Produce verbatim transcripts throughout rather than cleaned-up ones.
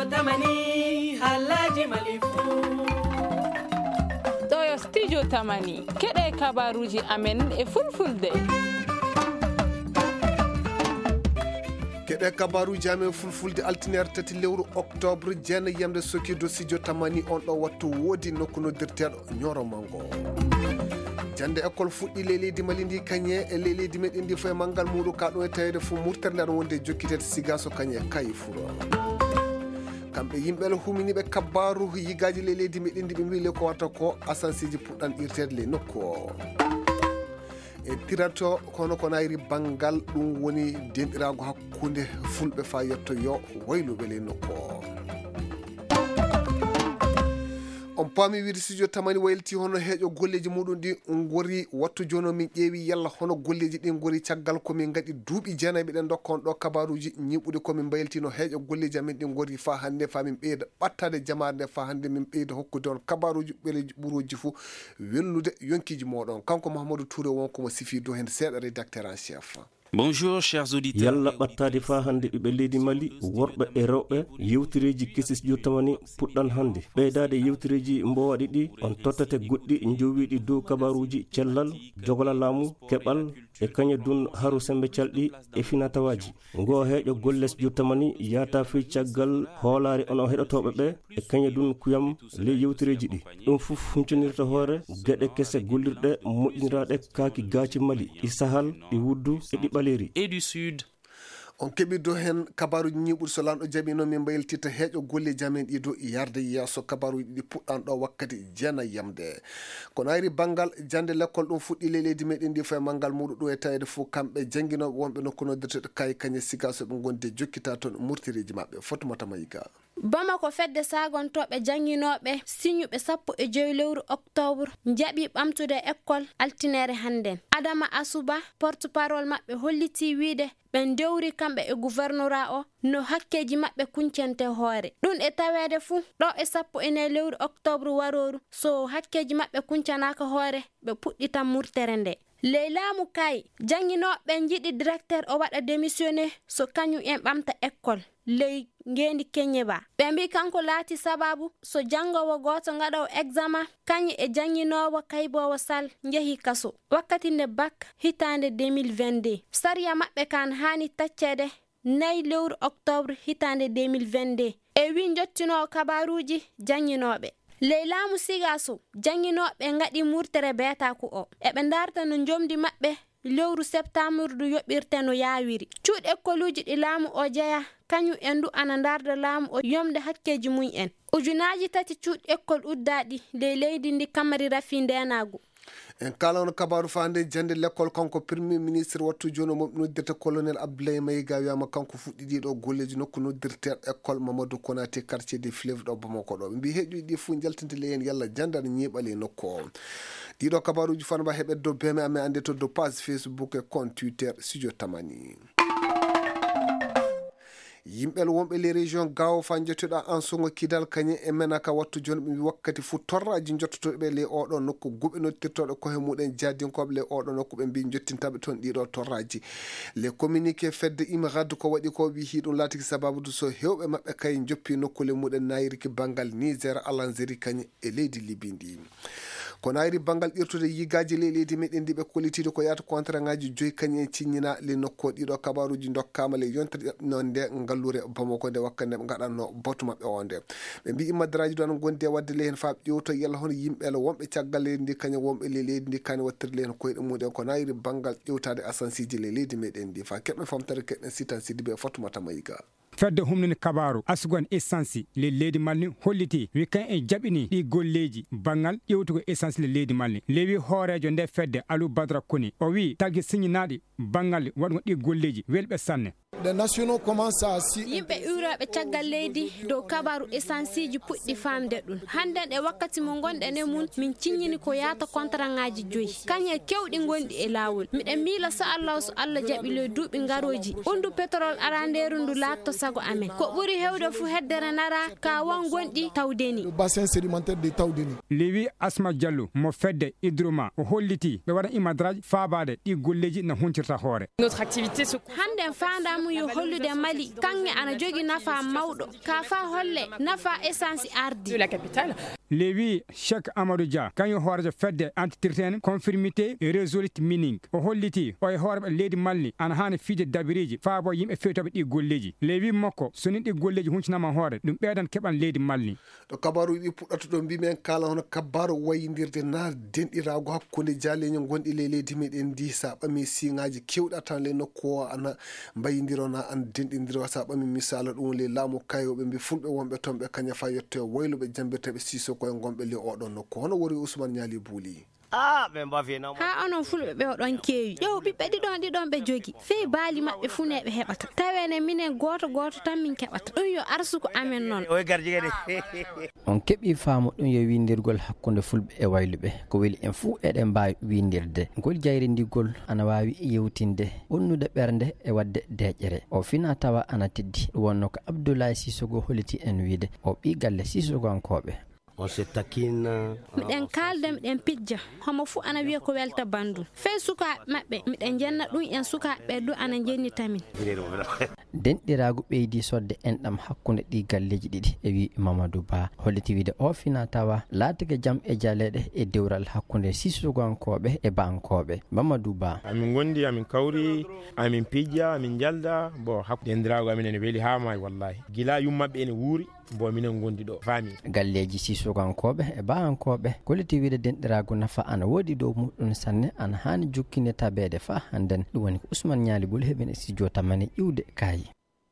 tamani halaji malifu ɗo studio tamani keɗe kabaruji amen e fulfulde keɗe kabaruji amen fulfulde altinaire tati lewru octobre jeena yamde sokido studio tamani on ɗo wattu woodi nokku noddirteɗo ñoro mango jande école fuɗɗi ley leydi mali ndi kañe e ley leydi meɗen ndi foye manggal muɗum ka ɗum e tawede fo murtere aɗa wonde jokkitede sigaso kañe kayi furo kamɓe yimɓele huminiɓe kabbaru yigaji ley leydi meɗen ndi ɓe mbi le ko watta ko asansiji puɗɗan irtede ley nokku o e tirato kono ko nayri banggal ɗum woni denɗirago hakkude fulɓe fa yetto yo wayluɓe ley nokku o on paami wiide studio tamani wayliti hono heeƴo golleji muɗum ɗi gori wattu joni min ƴeewi yalla hono golleji ɗi gori caggal komin gaɗi duuɓi jeenayyi ɓeɗen dokka on ɗo kabaruji ñiɓude komin bayltino heeƴo golleji amen ɗi gori fa hande fa min ɓeyda ɓattade jamare nde fa hande min ɓeyda hokkude on kabaruji ɓereji ɓuroji fo welnude yonkiji moɗon kanko Mahamadou Touré wonkomo sifi dow hen seeɗa rédacteur en chef. Bonjour chers auditeurs. Yalla ɓattade fa hande ɓiɓɓe leydi Mali worɓe e rewɓe yewtireji kesi studio tamani puɗɗan hande ɓeydade yewtireji mbowaɗi ɗi on tottate goɗɗi jowiɗi dow kabaruji cellal jogola laamu keɓal e kañe dun haru sembe calɗi e finatawaji ngo heeƴo golle studio tamani yata fey caggal hoolare ono heɗotoɓe ɓe e kañe dun kuyam ley yewtireji ɗi ɗum fof humcinirta hoore gueɗe kese gollirɗe moƴƴiniraɗe kaaki gaaci Mali ɗi sahal ɗi wuddu e ɗi et du sud. on keɓi do hen kabaruji ñiɓuɗi so lanɗo jaaɓi noon min mbayltitta heeƴo golleji amen ɗi do yarde yesso kabaruji ɗi puɗɗan ɗo wakkati jeenayyi yamde kono ayri banggal jande l'école ɗum fuɗɗi ley leydi meɗen ndi foye manggal muɗum ɗum e tawede fof kamɓe jangguinoɓe wonɓe nokku noddirteɗo kayi kañe sigaso ɓe gonde jokkita toon murtireji mabɓe Fatoumata Mayiga. Bamako fedde sagontoɓe jangguinoɓe siñuɓe sappo e joyi lewru octobre jaaɓi ɓamtude école altinere hannden. Adama Asuba porte parole mabɓe holliti wiide ɓe dewri kamɓe e gouvernorat o no hakkeji mabɓe kuncente hoore ɗum e tawede fuu ɗo e sappo ene lewru octobre waroru so hakkeji mabɓe kuncanaka hoore ɓe puɗɗitan murtere nde. ley laamu kay jangguinoɓe jiiɗi directeur o waɗa démissionné so kañum en ɓamta école ley ngendi Kenyeba ɓe mbi kanko laati sababu so jangowo goto gaɗawo examen kañum e jangguinowo Kaybowo Sall jeehi kaso wakkati nde bac hitande deux mille vingt-deux sariya mabɓe kan hani taccede nayi lewru octobre hitande deux mille vingt-deux e wi jottinowo kabaruji jangguinoɓe ley laamu sigaso jangguinoɓe gaɗi murtere beetaku o eɓe darta no jomdi mabɓe lewru septembre du yoɓirte no yawiri cuuɗi écoluji ɗi laamu o jeeya kañum en du ana darda laamu o yomde hakkeji mum en ujunaji tati cuuɗi école uddaɗi ley leydi ndi Kamari Rafi Ndenagu. en kala on kabaru fande jande l'école kanko premier ministre wattu joni mo noddirte colonel Abdoulaye Mayiga wiyama kanko fuɗɗi ɗiɗo golleji nokku noddirte école Mamadou Konaté quartier des Fleuves ɗo Bamako ɗo ɓe mbi heeƴuji ɗi fo jaltinte le hen yalla jande aɗa ñiɓale nokku o ɗiɗo kabaruji fanba heɓet dow beme amen ande to dow page Facebook e compte Twitter studio tamani. yimɓel wonɓe les région gawo fa jettoɗa en songo kidal kañe e menaka wattu joni ɓe wakkati fu torraji jottotoɓe le oɗo nokku guɓe nottirtoɗo kohe muɗen jadinkoɓe le oɗo nokku ɓe mbi jottintaɓe toon ɗiɗo torraji les communiqué fedde imirade ko waɗi ko wi hiɗum laatiki sababude so hewɓe mabɓe kay joppi nokkule muɗen nayiriki banggal Niger Algérie kañe e leydi Libye ndi kono ayri banggal irtude yigaji ley leydi meɗen ndi ɓe kollitide ko yata contrat ngaji joyi kañum en ciññina le nokko ɗiɗo kabaruji dokkama le yontere non nde ngallure Bamako nde wakkande ɓe gaɗanno botu mabɓe o nde ɓe mbi immandiraji ɗo an gondi e wadde le hen fa ƴewto yalla hono yimɓele wonɓe caggal leydi ndi kañum wonɓe le leydi ndi kani wattirde le hen koyɗe muɗen kono ayri banggal ƴewtade asansiji le leydi meɗen ndi fa keɓɓe famtare keɗen sitan Sidibé Fatoumata Mayiga. fedde humnini kabaru asugon essence le leydi Mali holliti wi kan e jaɓini ɗi golleji bangal ƴewtugo essence le leydi Mali lewi hoorejo nde fedde Alou Badara Koni o wi tagui siñinaɗi bangal waɗgo ɗi golleji welɓe sanne. yimɓe uroɓe caggal leydi dow kabaru essence ji puɗɗi famde ɗum hannden e wakkati mo gonɗen e mum min ciññini ko yata contrat ngaji joyi kañe kewɗi gondi e lawol miɗen miila so Allah so Allah jaɓi le duuɓi garoji undu pétrole aranderu ndu latto sago amen ko ɓuri hewde fu heddere nara ka won gonɗi tawdeni le bassin sédimentaire de Tawdeni. lewi Asma Diallo mo fedde Idroma o holliti ɓe waɗa imadraji faabade ɗi golleji no huntirta hoore. Notre activité se hande fandamu yo hollude Mali kanŋe ana jogi nafa mawɗo ka fa holle nafa essence ardi de la capitale. lewi Cheikh Amadou Dia kañum hoorejo fedde entretien conformité et resolute mining o holliti o e hooreɓe leydi Mali ana hani fiide dabiriji faabo yimɓe fewtoɓe ɗi golleji lewi makko soni ɗi golleji huncinama hoore ɗum ɓeydan keɓan leydi Mali. ɗo kabaruji ɗi puɗɗata ɗo mbimen kala hono kabaru wayindirde na denɗirago hakkude jaleño gonɗi ley leydi meɗen ndi sa ɓami siŋaji kewɗa tan le nokku o ana mbayindirona an denɗidiro sa ɓami misala ɗum le laamu kayoɓe mbi fulɓe wonɓe toon ɓe kaña fa yetto wayluɓe jambirteɓe siso koye gonɓe le oɗon nokku hono wori Ousmane Ñaali Buuli. ah ɓe mbafina ha onon fulɓe ɓe oɗon keewi ƴeew ɓiɓɓe ɗiɗon ɗiɗon ɓe jogi fey baali maɓɓe funeɓe heɓata tawene minen goto goto tan min keɓata ɗum yo arsuko amen noon oye garji kadi on keɓi faamu ɗum yo windirgol hakkude fulɓe e wayluɓe ko weli en fuu eɗen mbawi windirde ngol jayrindigol ana wawi yewtinde wonnude ɓernde e wadde deƴƴere o fina tawa ana teddi ɗum wonno ko Abdoulaye Sissogo holliti en wiide o ɓi galle Sissogankoɓe. on se takina miɗen kalda miɗen pijja homo fu ana wiya ko welta bandum fey sukaɓe maɓɓe miɗen jenna ɗum en sukaɓe du ana jennitamin denɗiragu ɓeydi sodde enɗam hakkude ɗi galleji ɗiɗi e wi Mamadou Ba holliti wiide o fina tawa laatake jaam e jaleɗe e dewral hakkude Sissogankoɓe e bankoɓe. Mamadou Ba amin gondi amin kawri amin pijja amin jalda bo hakkude denɗiragu amin ene weeli ha may wallahi gila yummaɓe ene wuuri bo minen gondi ɗo faami galleji Sissogankoɓe e bahankoɓe kolliti wiide denɗiragu nafa ana woodi dow muɗum sanne ana hani jukkine tabede fa handen ɗum woni ko Ousmane Ñaali Buuli heɓen e studio tamane iwde kayi.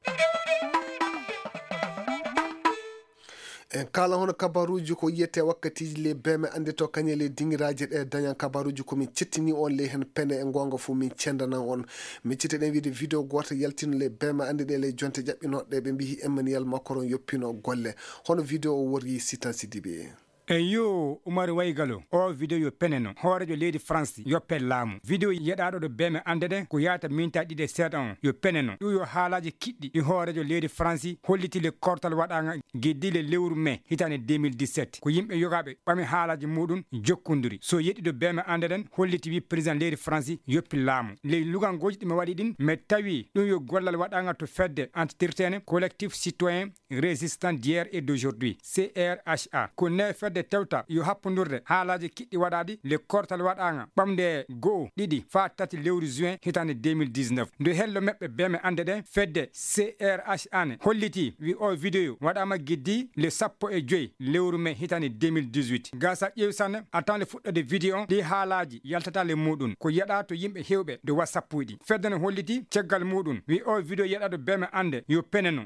en kala hono kabaruji ko yiyete wakkatiji le beme ande to kañe le dingiraji ɗe dañan kabaruji komin cettini on le hen pene e gonga fu min cendanan on min citteɗen wiide vidéo goto yaltino le beme ande ɗe le jonte jaɓɓinoɗe ɓe mbi Emmanuel Macron yoppino golle hono vidéo o wori Sitan Sidibe. e yo Oumar Waygalo o vidéo yo peneno hoorejo leydi France yoppe laamu vidéo yeɗaɗo ɗo beme andede ko yata minta ɗiɗe seeɗa on yo peneno ɗum yo haalaji kiɗɗi ɗi hoorejo leydi France holliti le kortal waɗaga gueddile lewru mai hitande deux mille dix-sept ko yimɓe yogaɓe ɓami haalaji muɗum jokkondiri so yeɗɗi ɗo beme andeden holliti wi président leydi France yoppi laamu ley lugangoji ɗime waɗi ɗin mais tawi ɗum yo gollal waɗaga to fedde entretien collectif citoyen résistant d'hier et d'aujourd'hui C R H A ko ne fedde tewta yo happodurde haalaji kiɗɗi waɗaɗi le kortal waɗaga ɓamde go'o ɗiɗi fa tati lewru juin hitande deux mille dix-neuf nde hello meɓɓe beme ande ɗe fedde C R H A ne holliti wi o vidéo waɗama guiddi le sappo e joyyi lewru mai hitande deux mille dix-huit gasa ƴeewi sanne attande fuɗɗode vidéo on ɗi haalaji yaltata le muɗum ko yeɗa to yimɓe hewɓe de whatsapp uji fedde ne holliti ceggal muɗum wi o vidéo yeɗaɗo beme ande yo peneno.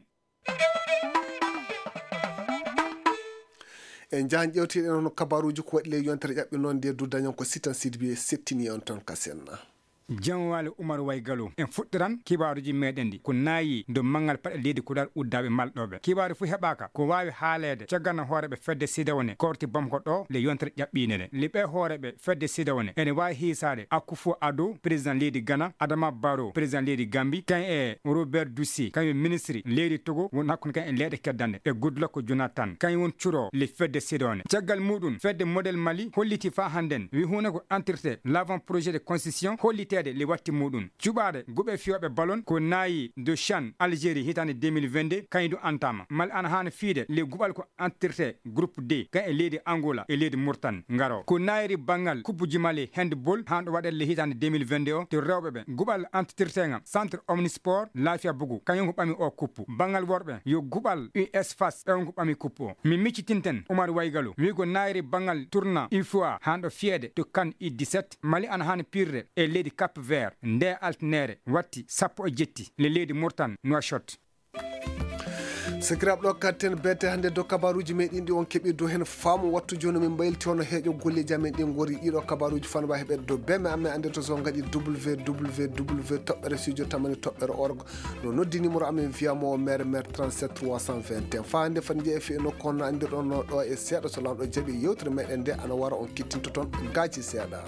en jahan ƴewtiɗen hono kabaruji ko waɗi le yontere ƴaɓɓi noon nde du dañon ko Sitan Sidibe settini on ton kasenna. janwale Oumar Waygalo en fuɗɗiran kibaruji meɗen ɗi ko nayi do mangal paɗe leydi kuɗal uddaɓe malɗoɓe kibaru fu heɓaka ko wawi haalede cagganno hooreɓe fedde sidawone korti bamko ɗo le yontere ƴaɓɓine ɗe liɓe hooreɓe fedde sidawone ene wawi hisade Akufo Addo président leydi Ghana Adama Barrow président leydi Gambie kan e Robert Dussi kañum ministre leydi Togo won hakkude kan e leyɗe keddande e Goodluck Jonathan kañum won curo le fedde sidawone caggal muɗum fedde modèle Mali holliti fa handen wi hunde ko entretien l'avant projet de constitution hollite le watti muɗum juɓade guɓe fiyoɓe ballon ko nayi de Chan Algérie hitande deux mille vingt-deux kañum du antama Mali ana hani fiide le guɓal ko entretien groupe D kan e leydi Angola e leydi Mauritanie ngaro ko nayiri bangal coupe Mali handball hanɗo waɗe le hitande deux mille vingt-deux o to rewɓeɓe guɓal entretien centre omnisport Lafia Bougou kañum ko ɓami o coupe bangal worɓe yo guɓal U S F A S ɓen ko ɓami coupe o mi miccitinten Oumar Waygalo wi ko nayiri bangal tourna U F O A hanɗo fiyede to CAN U dix-sept Mali ana hani pirde e leydi Cap Vert nde altinere watti sappo e jetti le leydi Mauritanie Nouakchott. sikiraɓe ɗo katten bette hannde do kabaruji meɗin ɗi on keeɓi do hen faamu wattu joni min baylti hono heeƴo golleji amen ɗi gori ɗiɗo kabaruji fan mba heɓede do beme amen ande to so gaɗi w w w toɓɓere studio tamani toɓɓere org no noddi numéro amen wiyamo maire maire trente-sept trois cent vingt et un fa hande fan jeeyi fi e nokku honno andirɗon no ɗo e seeɗa so lamɗo jaaɓi yewtere meɗen nde ana wara on kittinto toon gaaci seeɗa.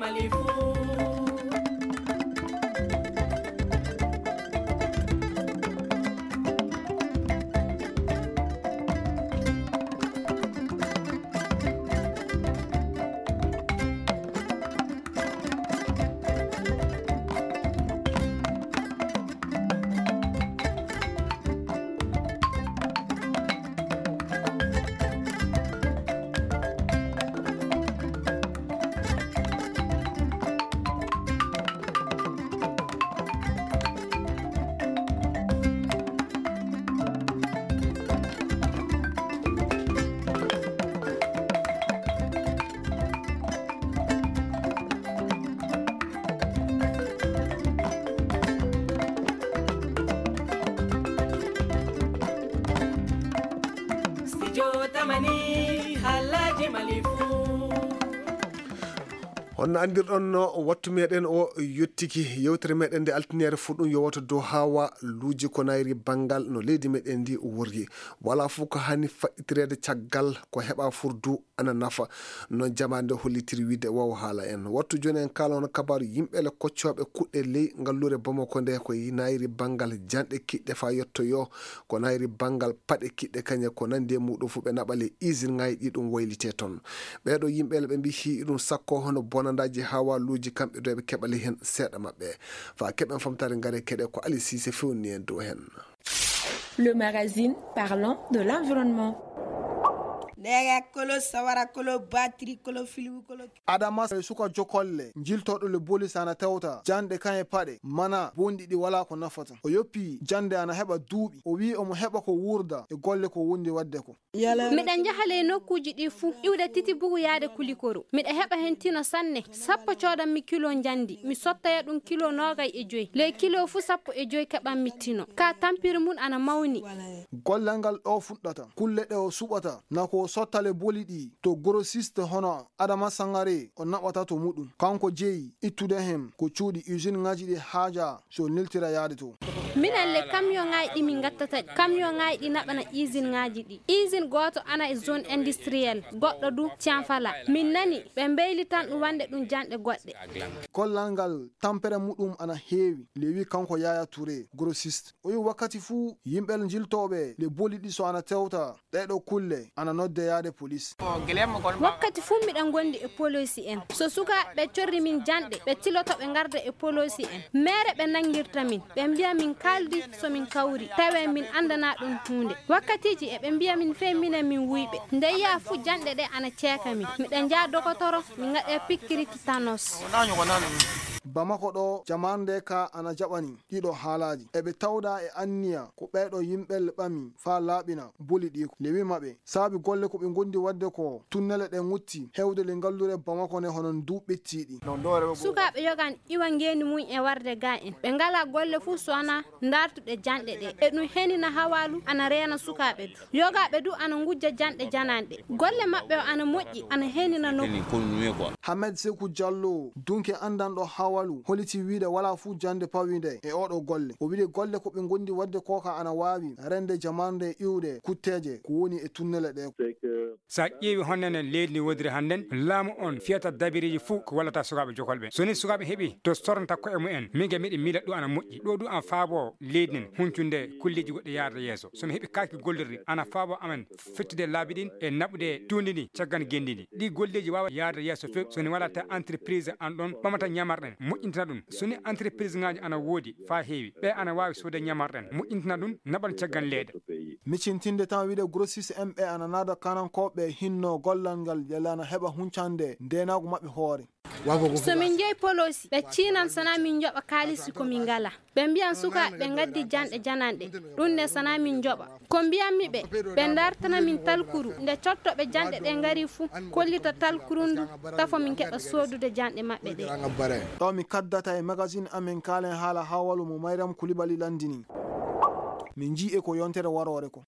on andirɗon no wattu meɗen o yettiki yewtere meɗen nde altinere fuɗɗum yowoto dow hawa luuji ko nayri bangal no leydi meɗen ndi worgi wala fof ko hani faɗɗitirede caggal ko heɓa furdu ana nafa no jamande hollitiri wiide waw haala en wattu joni en kala on kabaru yimɓele koccoɓe kuɗɗe ley ngallure Bamako nde ko nayri bangal janɗe kiɗɗe fa yettoyo ko nayri bangal paɗe kiɗɗe kañe ko nandi e muɗum fu ɓe naɓale usine ngaji ɗi ɗum waylite toon ɓeɗo yimɓele ɓe mbi hi ɗum sakko hono bonandaji hawa luuji kamɓe ɗo ɓe keɓali hen seeɗa mabɓe fa keɓen famtare ngare keɗe ko Ali Cissé fewni en dow hen. Le magazine parlant de l'environnement. adama suka jokolle jiltoɗo le bolis ana tewta jande kanye paɗe mana bondi ɗi wala ko nafata o yoppi jande ana heɓa duuɓi o wi omo heɓa ko wurda e golle ko wondi wadde ko miɗen jahale nokkuji ɗi fuu iwde titi bugu yaade kulikoro miɗa heɓa hen tino sanne sappo codanmi kilo jandi mi sottaya ɗum kilo nogay e joyi le kilo fuu sappo e joyi keɓanmi tino ka tampire mun ana mawni gollal ngal ɗo fuɗɗata kulle ɗe o suɓata nako sottale boli ɗi to grossiste hono Adama Sangare o naɓata to muɗum kanko jeeyi ittude hen ko cuuɗi usine ngaji ɗi haaja so niltira yaade to minen le camion ngaji ɗi min gattata camion ngaji ɗi naɓana usine ngaji ɗi usine goto ana e zone industriel goɗɗo du Tianfala min nani ɓe mbeyli tan ɗum wande ɗum janɗe goɗɗe gollal ngal tampere muɗum ana heewi lewi kanko Yaya Touré grossiste o wi wakkati fuu yimɓel jiltoɓe le boli ɗi so ana tewta ɗeɗo kulle ana nodde yaade police wakkati fuu miɗen gondi e police en so sukaɓe corri min janɗe ɓe tiloto ɓe garda e police en mere ɓe nangirta min ɓe mbiya min kaldi somin kawri tawe min andana ɗum hunde wakkatiji e ɓe mbiya min fe minen min wuyɓe ndeya fuu janɗe ɗe ana ceeka min miɗen jaa dokotoro min gaɗe pikkiri titanos Bamako ɗo jamande ka ana jaɓani ɗiɗo haalaji eɓe tawda e anniya ko ɓeɗo yimɓel ɓami fa laaɓina boli ɗi lewi maɓe saabi golle ko ɓe gondi wadde ko tunnele ɗe ngutti hewde le ngallure Bamako ne honon duɓɓettiɗi sukaɓe yogan iwa ngeni mum e warde ga en ɓe ngala golle fuu sona dartuɗe janɗe ɗe e ɗum henina hawalu ana reena sukaɓe du yogaɓe du ana ngujja janɗe jananɗe golle maɓɓe o ana moƴƴi ana henina nokku Hamed Sekou Diallo dunke andanɗo hawalu holiti wiide wala fuu jande pawide e oɗo golle o wiide golle ko ɓe gondi wadde koka ana wawi rende jamande iwde kutteje ko woni e tunnele ɗe sa ƴeewi honnene leydi ndi wodiri hannden laamu on fiyata dabiriji fuu ko wallata sukaɓe jokolɓe soni sukaɓe heeɓi to sornata koye mumen min ge miɗe miila ɗo ana moƴƴi ɗo du an faabo leydi nden huncunde kulleji goɗɗe yarda yeeso somi heeɓi kaki gollirɗi ana faabo amen fettude laabi ɗin e naɓude tundi ndi caggal gendi ndi ɗi golleji wawa yarda yeeso few soni walata entreprise an ɗon ɓamata ñamarɗen moƴƴintina ɗum soni entreprise ngaji ana woodi fa heewi ɓe ana wawi soode ñamarɗen moƴƴintina ɗum naɓan caggal leeda micintinde tan wiide grossiste en ɓe ana naada kanankoɓe hinno gollal ngal yalana heɓa huncande ndenago mabɓe hoore so min jeeyi polosi ɓe ciinan sana min joɓa kalisi komin ngala ɓe mbiyan sukaɓe ɓe gaddi janɗe jananɗe ɗum nde sana min joɓa ko mbiyanmi ɓe ɓe dartana min talkuru nde cottoɓe janɗe ɗe ngari fuu kollita talkuru ndu tafo min keɓa sodude janɗe maɓɓe ɗe ɗo mi kaddata e magazine amen kalen haala hawalu mo Mayram Coulibaly landini min jii e ko yontere warore ko